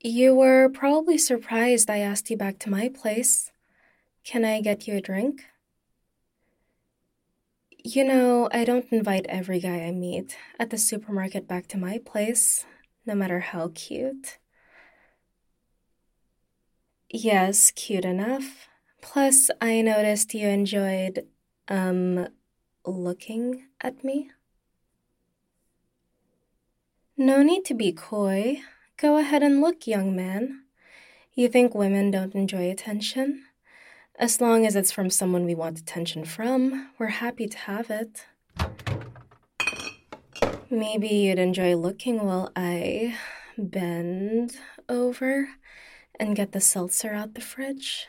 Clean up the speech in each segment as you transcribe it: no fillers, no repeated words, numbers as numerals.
You were probably surprised I asked you back to my place. Can I get you a drink? I don't invite every guy I meet at the supermarket back to my place, no matter how cute. Yes, cute enough. Plus, I noticed you enjoyed, um, looking at me. No need to be coy. Go ahead and look, young man. You think women don't enjoy attention? As long as it's from someone we want attention from, we're happy to have it. Maybe you'd enjoy looking while I bend over and get the seltzer out the fridge.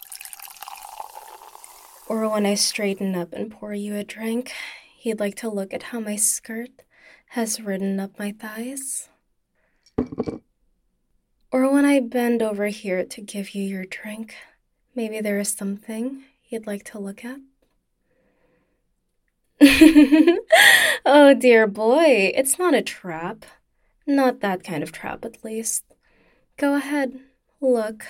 Or when I straighten up and pour you a drink, you'd like to look at how my skirt has ridden up my thighs. Or when I bend over here to give you your drink, maybe there is something you'd like to look at. Oh, dear boy, it's not a trap. Not that kind of trap, at least. Go ahead, look.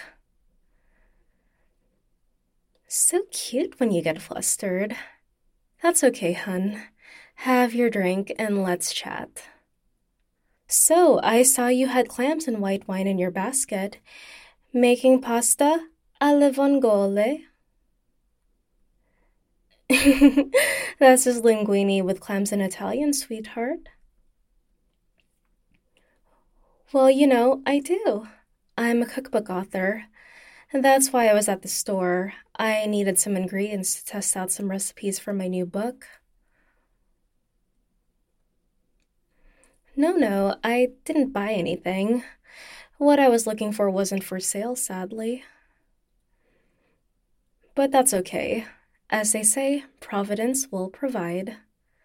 So cute when you get flustered. That's okay, hun. Have your drink and let's chat. So, I saw you had clams and white wine in your basket. Making pasta alle vongole. That's just linguine with clams in Italian, sweetheart. Well, I do. I'm a cookbook author. And that's why I was at the store. I needed some ingredients to test out some recipes for my new book. No, I didn't buy anything. What I was looking for wasn't for sale, sadly. But that's okay. As they say, Providence will provide.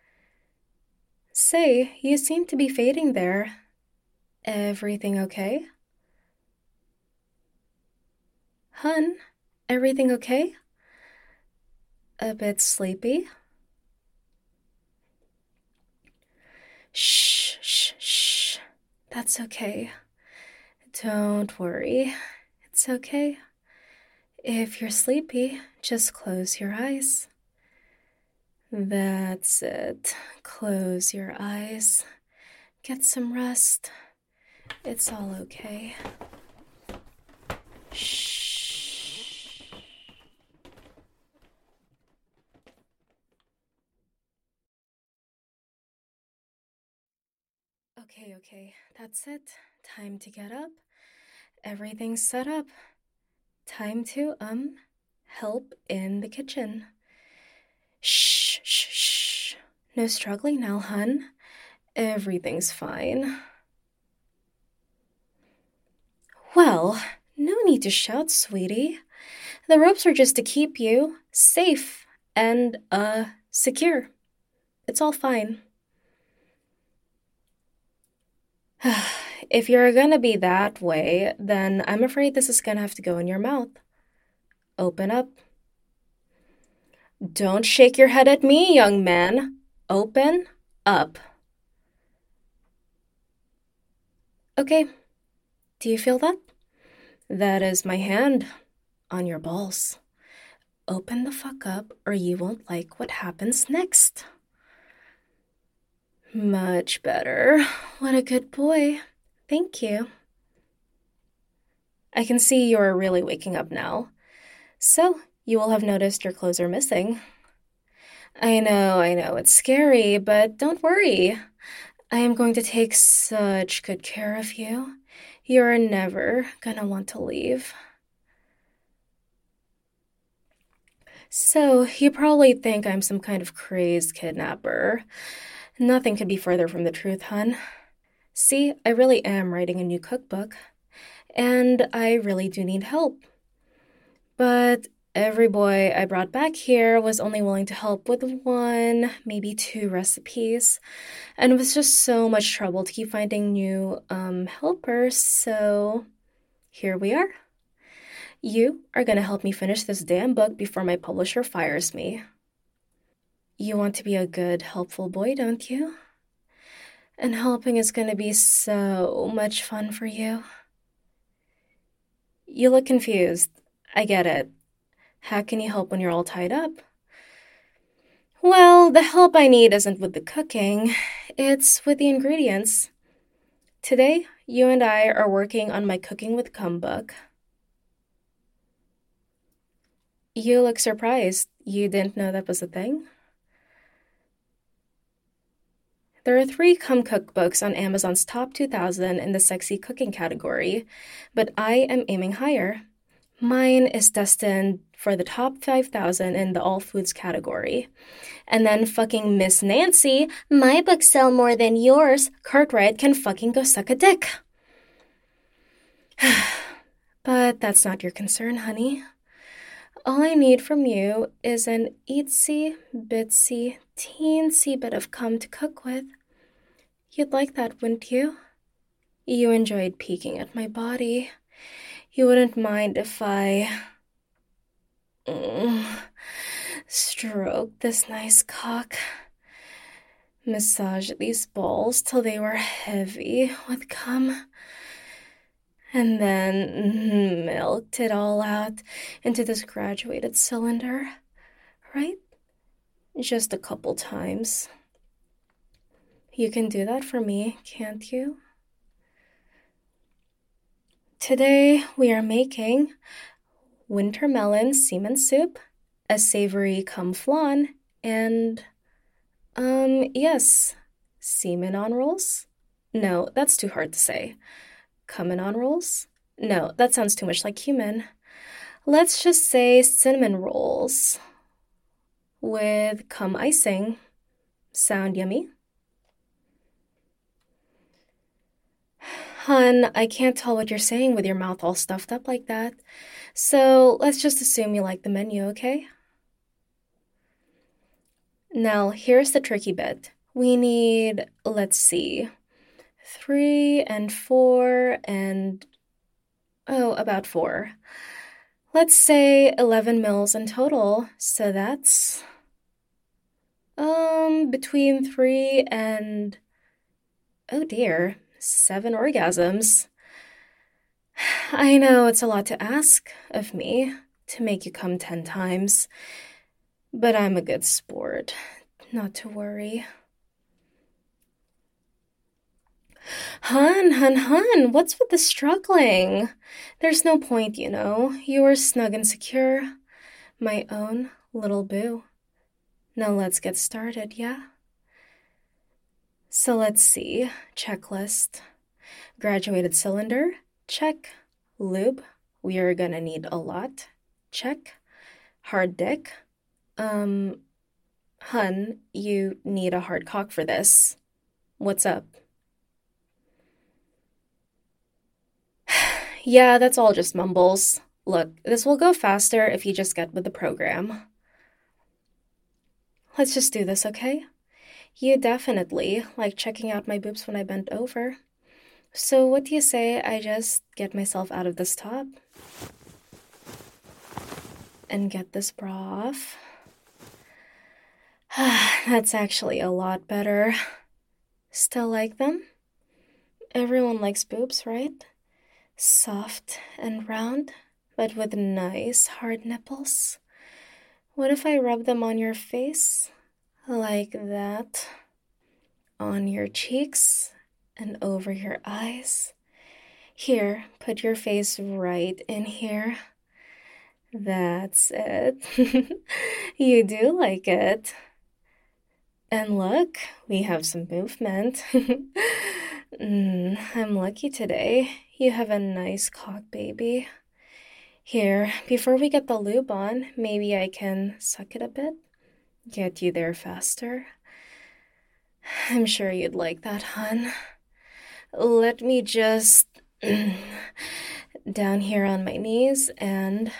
Say, you seem to be fading there. Everything okay? Hun, everything okay? A bit sleepy? Shh, shh, shh. That's okay. Don't worry. It's okay. If you're sleepy, just close your eyes. That's it. Close your eyes. Get some rest. It's all okay. Shh. Okay. That's it. Time to get up. Everything's set up. Time to, help in the kitchen. Shh, shh, shh. No struggling now, hun. Everything's fine. Well, no need to shout, sweetie. The ropes are just to keep you safe and, secure. It's all fine. If you're gonna be that way, then I'm afraid this is gonna have to go in your mouth. Open up. Don't shake your head at me, young man. Open up. Okay, do you feel that? That is my hand on your balls. Open the fuck up or you won't like what happens next. Much better. What a good boy. Thank you. I can see you're really waking up now. So, you will have noticed your clothes are missing. I know, it's scary, but don't worry. I am going to take such good care of you. You're never gonna want to leave. So, you probably think I'm some kind of crazed kidnapper. Nothing could be further from the truth, hun. See, I really am writing a new cookbook, and I really do need help. But every boy I brought back here was only willing to help with one, maybe two recipes, and it was just so much trouble to keep finding new, helpers, so here we are. You are gonna help me finish this damn book before my publisher fires me. You want to be a good, helpful boy, don't you? And helping is gonna be so much fun for you. You look confused. I get it. How can you help when you're all tied up? Well, the help I need isn't with the cooking, it's with the ingredients. Today, you and I are working on my Cooking with Cum book. You look surprised. You didn't know that was a thing? There are 3 cum cookbooks on Amazon's top 2,000 in the sexy cooking category, but I am aiming higher. Mine is destined for the top 5,000 in the all foods category. And then fucking Miss Nancy, my books sell more than yours. Cartwright can fucking go suck a dick. But that's not your concern, honey. All I need from you is an itsy bitsy teensy bit of cum to cook with. You'd like that, wouldn't you? You enjoyed peeking at my body. You wouldn't mind if I stroke this nice cock, massage these balls till they were heavy with cum, and then milked it all out into this graduated cylinder, right? Just a couple times. You can do that for me, can't you? Today we are making winter melon semen soup, a savory cum flan, and, yes, semen on rolls? No, that's too hard to say. Cumin on rolls? No, that sounds too much like human. Let's just say cinnamon rolls with cum icing. Sound yummy? Hun, I can't tell what you're saying with your mouth all stuffed up like that. So let's just assume you like the menu, okay? Now, here's the tricky bit. We need, let's see, 3 and 4 and, about 4. Let's say 11 mils in total. So that's, between 3 and, oh dear, 7 orgasms. I know it's a lot to ask of me to make you come 10 times, but I'm a good sport, not to worry. Hun, what's with the struggling? There's no point, you know. You're snug and secure. My own little boo. Now let's get started, yeah? So let's see. Checklist. Graduated cylinder? Check. Lube? We are gonna need a lot. Check. Hard dick? Hun, you need a hard cock for this. What's up? Yeah, that's all just mumbles. Look, this will go faster if you just get with the program. Let's just do this, okay? You definitely like checking out my boobs when I bent over. So what do you say I just get myself out of this top and get this bra off? That's actually a lot better. Still like them? Everyone likes boobs, right? Soft and round, but with nice hard nipples. What if I rub them on your face? Like that. On your cheeks and over your eyes. Here, put your face right in here. That's it. You do like it. And look, we have some movement. I'm lucky today. You have a nice cock, baby. Here, before we get the lube on, maybe I can suck it a bit. Get you there faster. I'm sure you'd like that, hun. Let me just down here on my knees and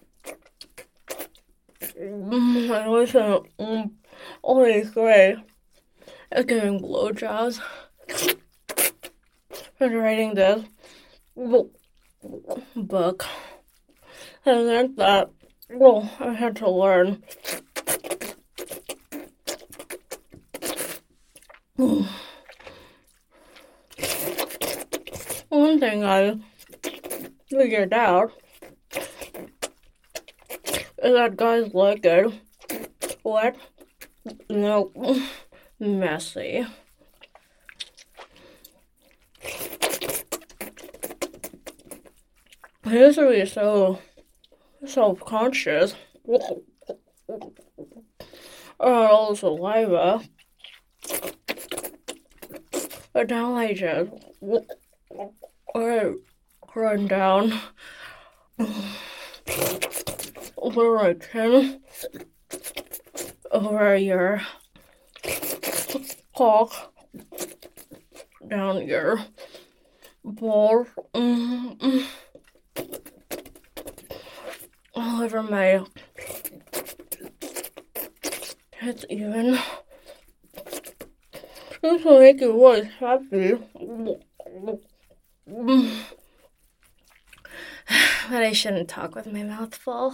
listen, holy shit. giving blowjobs and writing this book. I learned that, well, I had to learn. One thing I figured out is that guys like it wet, no, messy. I used to be so self-conscious all the saliva, but now I just run down over my chin, over your cock, down your balls, all over my tits even. This will make you really happy. But I shouldn't talk with my mouth full.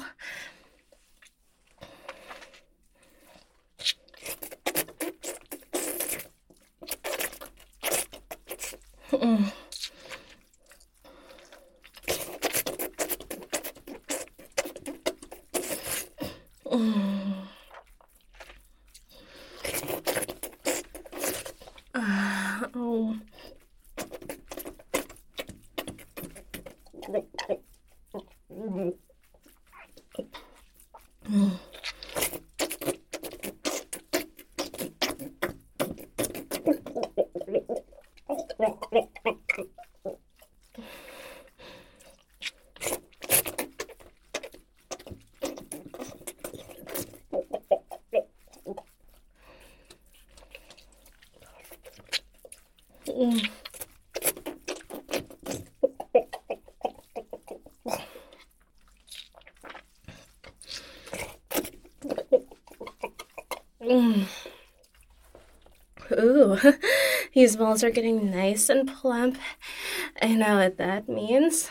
Ooh, these balls are getting nice and plump. I know what that means.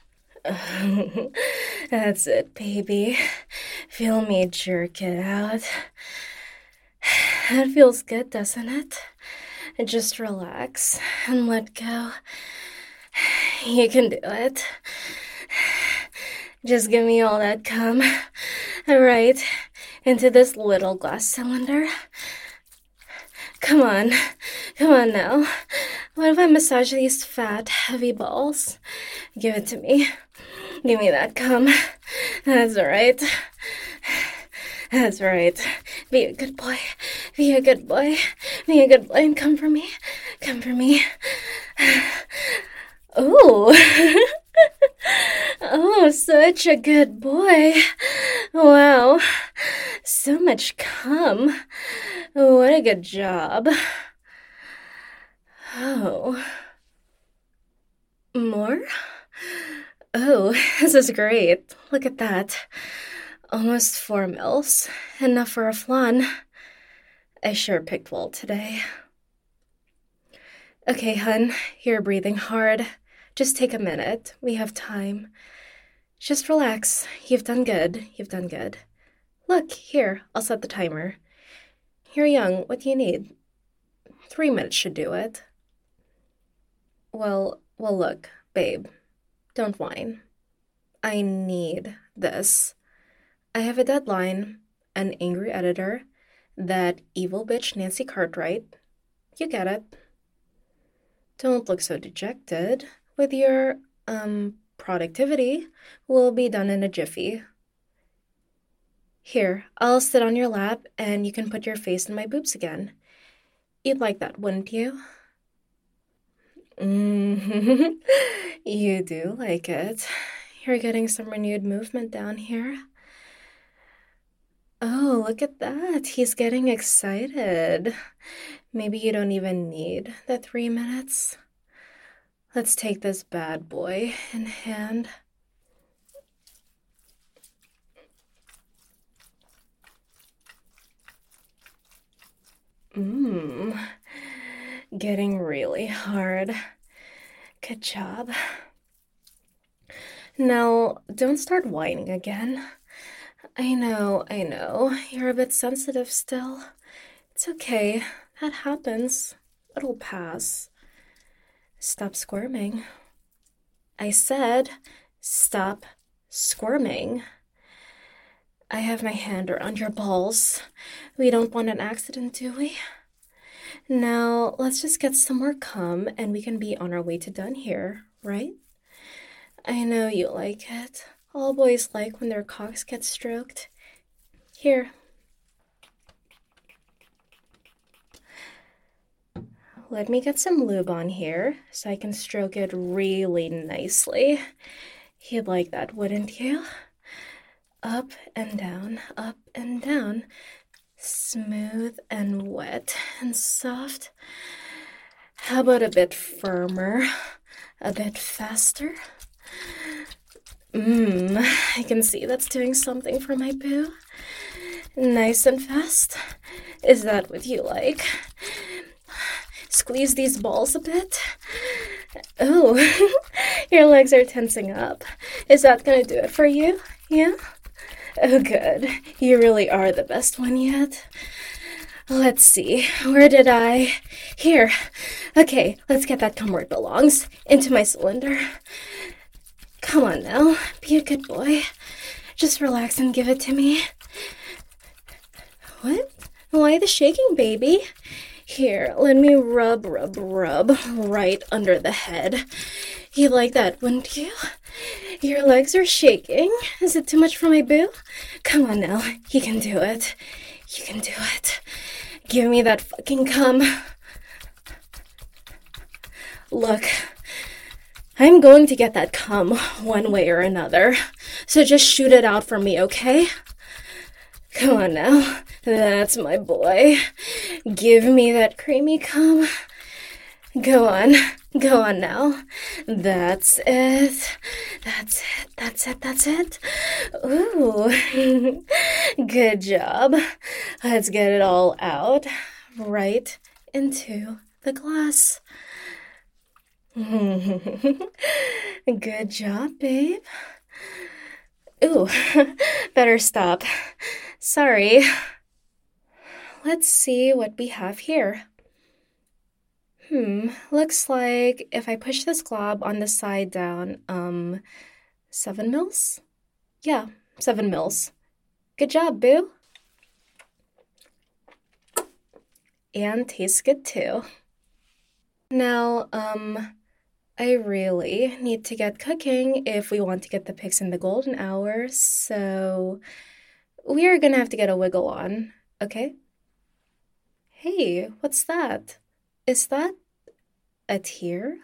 That's it, baby. Feel me jerk it out. That feels good, doesn't it? Just relax and let go. You can do it. Just give me all that cum. Right into this little glass cylinder. Come on now. What if I massage these fat, heavy balls? Give it to me. Give me that cum. That's right. That's right. Be a good boy. Be a good boy. Be a good boy and come for me. Come for me. Oh. Oh, such a good boy. Wow. So much cum. What a good job. Oh. More? Oh, this is great. Look at that. Almost 4 mils. Enough for a flan. I sure picked well today. Okay, hun, you're breathing hard. Just take a minute. We have time. Just relax. You've done good. You've done good. Look, here, I'll set the timer. You're young. What do you need? 3 minutes should do it. Well, look, babe. Don't whine. I need this. I have a deadline, an angry editor, that evil bitch Nancy Cartwright. You get it. Don't look so dejected. With your, productivity will be done in a jiffy. Here, I'll sit on your lap and you can put your face in my boobs again. You'd like that, wouldn't you? You do like it. You're getting some renewed movement down here. Oh, look at that. He's getting excited. Maybe you don't even need the 3 minutes. Let's take this bad boy in hand. Mmm. Getting really hard. Good job. Now, don't start whining again. I know. You're a bit sensitive still. It's okay. That happens. It'll pass. Stop squirming. I said, stop squirming. I have my hand around your balls. We don't want an accident, do we? Now, let's just get some more cum and we can be on our way to done here, right? I know you like it. All boys like when their cocks get stroked. Here. Let me get some lube on here so I can stroke it really nicely. You'd like that, wouldn't you? Up and down, up and down. Smooth and wet and soft. How about a bit firmer? A bit faster? I can see that's doing something for my boo. Nice and fast. Is that what you like? Squeeze these balls a bit. Oh, your legs are tensing up. Is that gonna do it for you? Yeah? Oh, good. You really are the best one yet. Let's see. Where did I? Here. Okay, let's get that cum where it belongs. Into my cylinder. Come on now. Be a good boy. Just relax and give it to me. What? Why the shaking, baby? Here, let me rub right under the head. You like that, wouldn't you? Your legs are shaking. Is it too much for my boo? Come on now, you can do it. You can do it. Give me that fucking cum. Look, I'm going to get that cum one way or another, so just shoot it out for me, okay? Come on now. That's my boy. Give me that creamy cum. Go on now. That's it. That's it. Ooh. Good job. Let's get it all out. Right into the glass. Good job, babe. Ooh, better stop. Sorry. Let's see what we have here. Looks like if I push this glob on the side down, 7 mils? Yeah, 7 mils. Good job, boo. And tastes good too. Now, I really need to get cooking if we want to get the pics in the golden hour, so we are gonna have to get a wiggle on, okay? Hey, what's that? Is that a tear?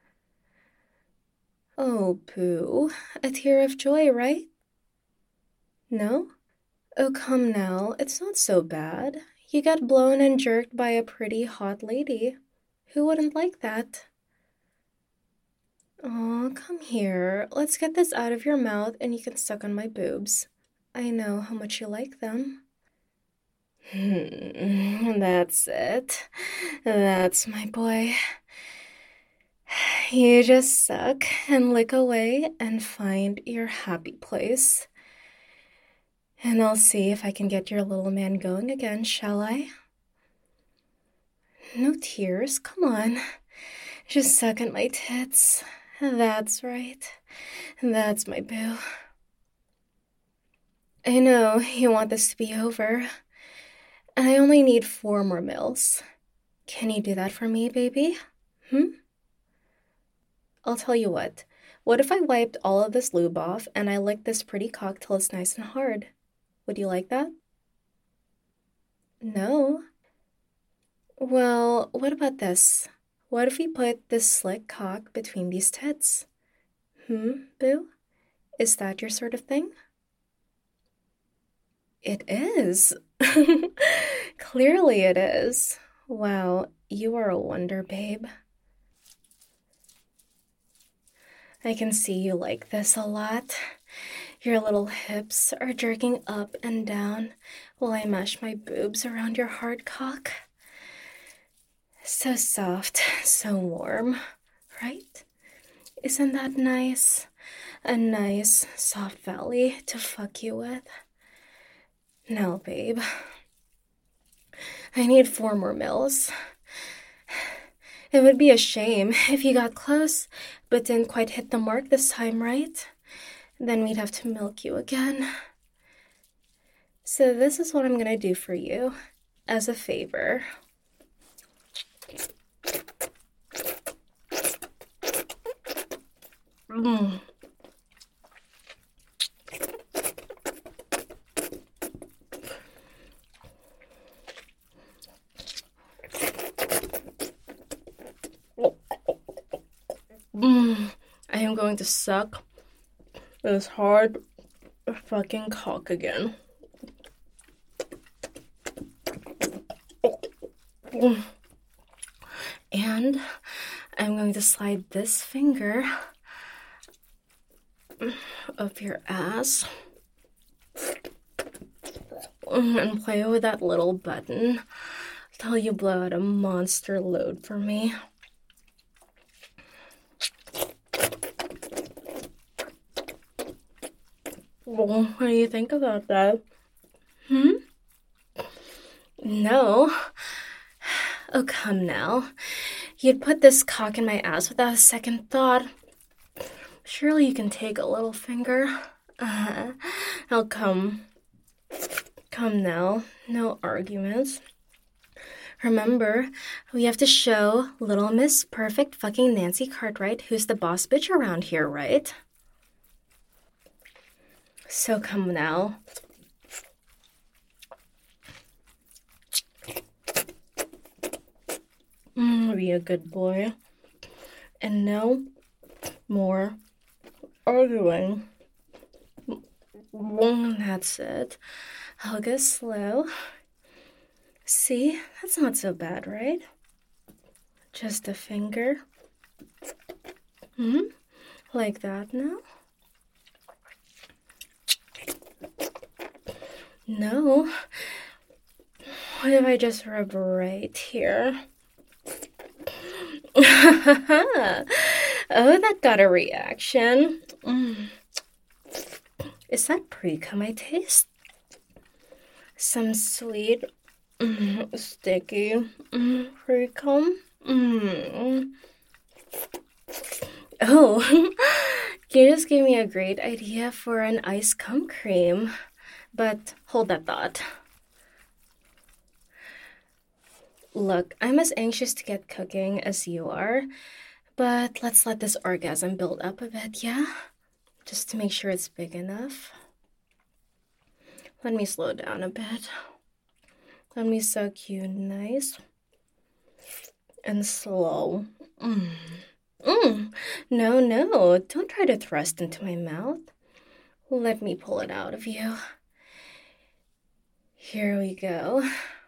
Oh, boo. A tear of joy, right? No? Oh, come now. It's not so bad. You got blown and jerked by a pretty hot lady. Who wouldn't like that? Oh, come here. Let's get this out of your mouth and you can suck on my boobs. I know how much you like them. That's it. That's my boy. You just suck and lick away and find your happy place. And I'll see if I can get your little man going again, shall I? No tears, come on. Just suck at my tits. That's right. That's my boo. I know you want this to be over. And I only need 4 more mils. Can you do that for me, baby? I'll tell you what. What if I wiped all of this lube off and I licked this pretty cock till it's nice and hard? Would you like that? No. Well, what about this? What if we put this slick cock between these tits? Boo? Is that your sort of thing? It is. Clearly it is. Wow, you are a wonder, babe. I can see you like this a lot. Your little hips are jerking up and down while I mash my boobs around your hard cock. So soft, so warm, right? Isn't that nice? A nice, soft valley to fuck you with. Now, babe, I need 4 more mils. It would be a shame if you got close, but didn't quite hit the mark this time, right? Then we'd have to milk you again. So this is what I'm gonna do for you, as a favor. Mm. I am going to suck this hard fucking cock again. And I'm going to slide this finger up your ass and play with that little button till you blow out a monster load for me. Well, what do you think about that? No. Oh, come now. You'd put this cock in my ass without a second thought. Surely you can take a little finger. I'll come. Come now. No arguments. Remember, we have to show Little Miss Perfect fucking Nancy Cartwright who's the boss bitch around here, right? So come now. Be a good boy. And no more arguing. That's it. I'll go slow. See, that's not so bad, right? Just a finger. Like that now? No. What if I just rub right here? Oh, that got a reaction. Is that pre-cum I taste? Some sweet, sticky pre-cum? Oh, you just gave me a great idea for an ice cum cream. But hold that thought. Look, I'm as anxious to get cooking as you are, but let's let this orgasm build up a bit, yeah? Just to make sure it's big enough. Let me slow down a bit. Let me suck you nice and slow. No, don't try to thrust into my mouth. Let me pull it out of you. Here we go.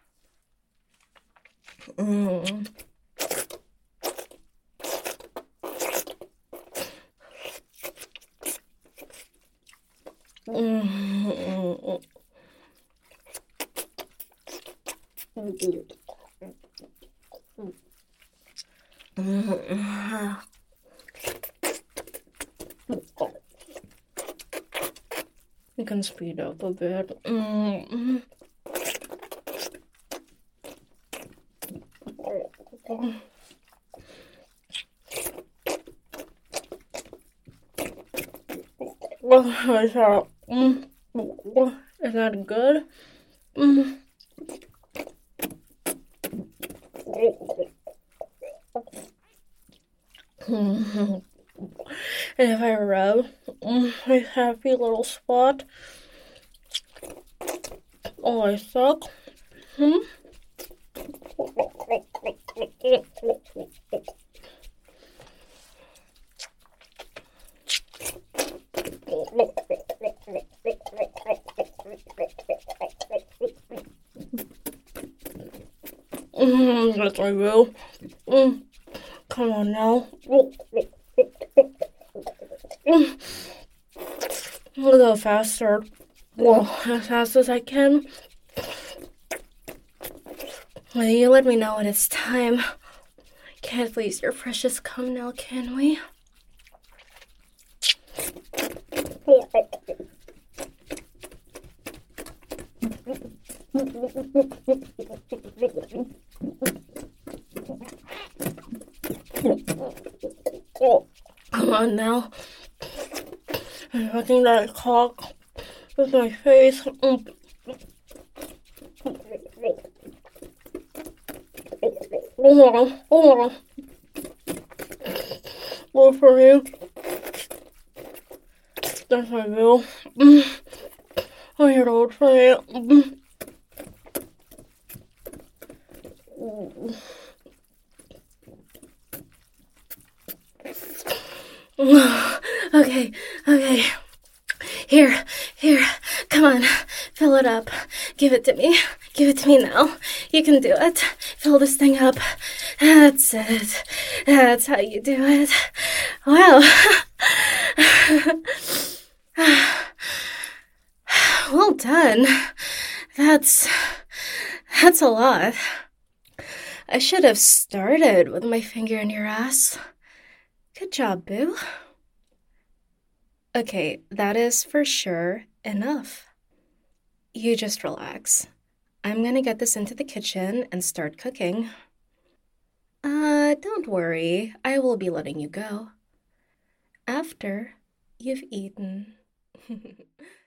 You can speed up a bit. Is that good? And if I rub my happy little spot, oh, I suck. Yes, I will. Come on now. I'll go faster. Well, as fast as I can. Will you let me know when it's time? Can't waste your precious cum now, can we? Come on now. I'm fucking that cock with my face. Hold on. Go for you. That's my bill. I hear old say it. Okay. Here, come on, fill it up. Give it to me now. You can do it. Fill this thing up. That's it. That's how you do it. Wow. Well done. That's a lot. I should have started with my finger in your ass. Good job, boo. Okay, that is for sure enough. You just relax. I'm gonna get this into the kitchen and start cooking. Don't worry. I will be letting you go. After you've eaten.